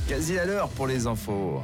Quasi à l'heure pour les infos.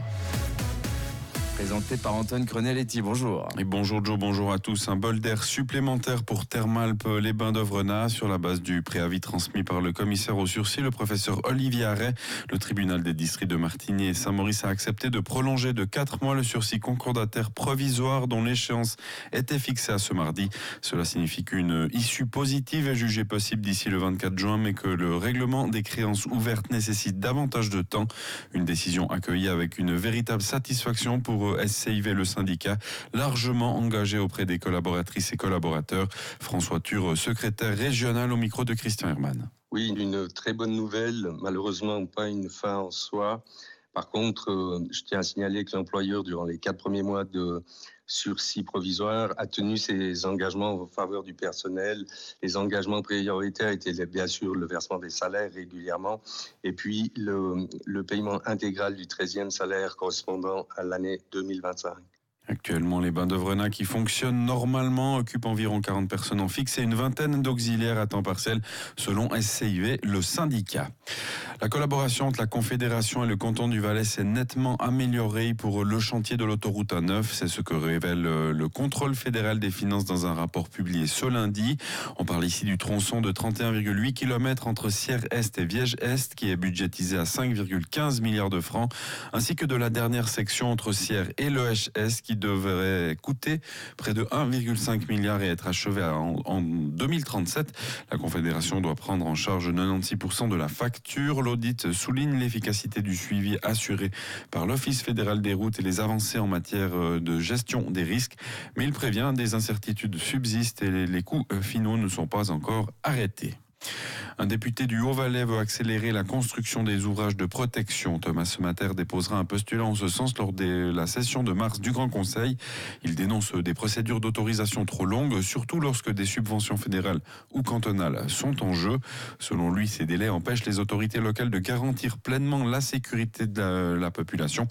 Présenté par Antoine Crenelletti, bonjour. Et bonjour Joe, bonjour à tous. Un bol d'air supplémentaire pour Thermalpes les Bains d'Ovrenat sur la base du préavis transmis par le commissaire au sursis, le professeur Olivier Arret. Le tribunal des districts de Martigny et Saint-Maurice a accepté de prolonger de 4 mois le sursis concordataire provisoire dont l'échéance était fixée à ce mardi. Cela signifie qu'une issue positive est jugée possible d'ici le 24 juin, mais que le règlement des créances ouvertes nécessite davantage de temps. Une décision accueillie avec une véritable satisfaction pour SCIV, le syndicat, largement engagé auprès des collaboratrices et collaborateurs. François Thur, secrétaire régional au micro de Christian Herman. Oui, une très bonne nouvelle, malheureusement pas une fin en soi. Par contre, je tiens à signaler que l'employeur, durant les 4 premiers mois de sursis provisoire, a tenu ses engagements en faveur du personnel. Les engagements prioritaires étaient bien sûr le versement des salaires régulièrement et puis le paiement intégral du 13e salaire correspondant à l'année 2025. Actuellement, les Bains d'Ovrenat qui fonctionnent normalement occupent environ 40 personnes en fixe et une vingtaine d'auxiliaires à temps partiel selon SCIV, le syndicat. La collaboration entre la Confédération et le canton du Valais s'est nettement améliorée pour le chantier de l'autoroute A9. C'est ce que révèle le contrôle fédéral des finances dans un rapport publié ce lundi. On parle ici du tronçon de 31,8 km entre Sierre-Est et Viège-Est qui est budgétisé à 5,15 milliards de francs, ainsi que de la dernière section entre Sierre et Loèche-Est qui devrait coûter près de 1,5 milliard et être achevé en 2037. La Confédération doit prendre en charge 96% de la facture. L'audit souligne l'efficacité du suivi assuré par l'Office fédéral des routes et les avancées en matière de gestion des risques. Mais il prévient des incertitudes subsistent et les coûts finaux ne sont pas encore arrêtés. Un député du Haut-Valais veut accélérer la construction des ouvrages de protection. Thomas Semater déposera un postulat en ce sens lors de la session de mars du Grand Conseil. Il dénonce des procédures d'autorisation trop longues, surtout lorsque des subventions fédérales ou cantonales sont en jeu. Selon lui, ces délais empêchent les autorités locales de garantir pleinement la sécurité de la population.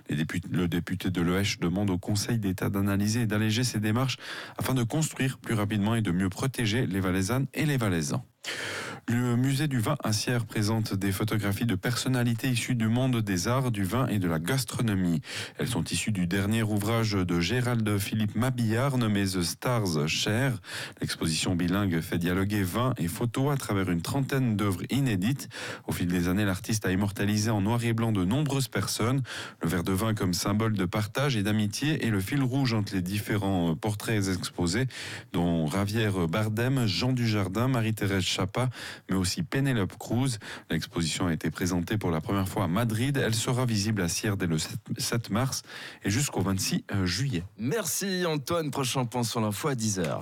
Le député de l'Oèche demande au Conseil d'État d'analyser et d'alléger ces démarches afin de construire plus rapidement et de mieux protéger les Valaisannes et les Valaisans. Le musée du vin à Sierre présente des photographies de personnalités issues du monde des arts, du vin et de la gastronomie. Elles sont issues du dernier ouvrage de Gérald Philippe Mabillard nommé The Stars Share. L'exposition bilingue fait dialoguer vin et photos à travers une trentaine d'œuvres inédites. Au fil des années, l'artiste a immortalisé en noir et blanc de nombreuses personnes. Le verre de vin comme symbole de partage et d'amitié est le fil rouge entre les différents portraits exposés, dont Javier Bardem, Jean Dujardin, Marie-Thérèse Chapa, mais aussi Pénélope Cruz. L'exposition a été présentée pour la première fois à Madrid. Elle sera visible à Sierre dès le 7 mars et jusqu'au 26 juillet. Merci Antoine, prochain point sur l'info à 10h.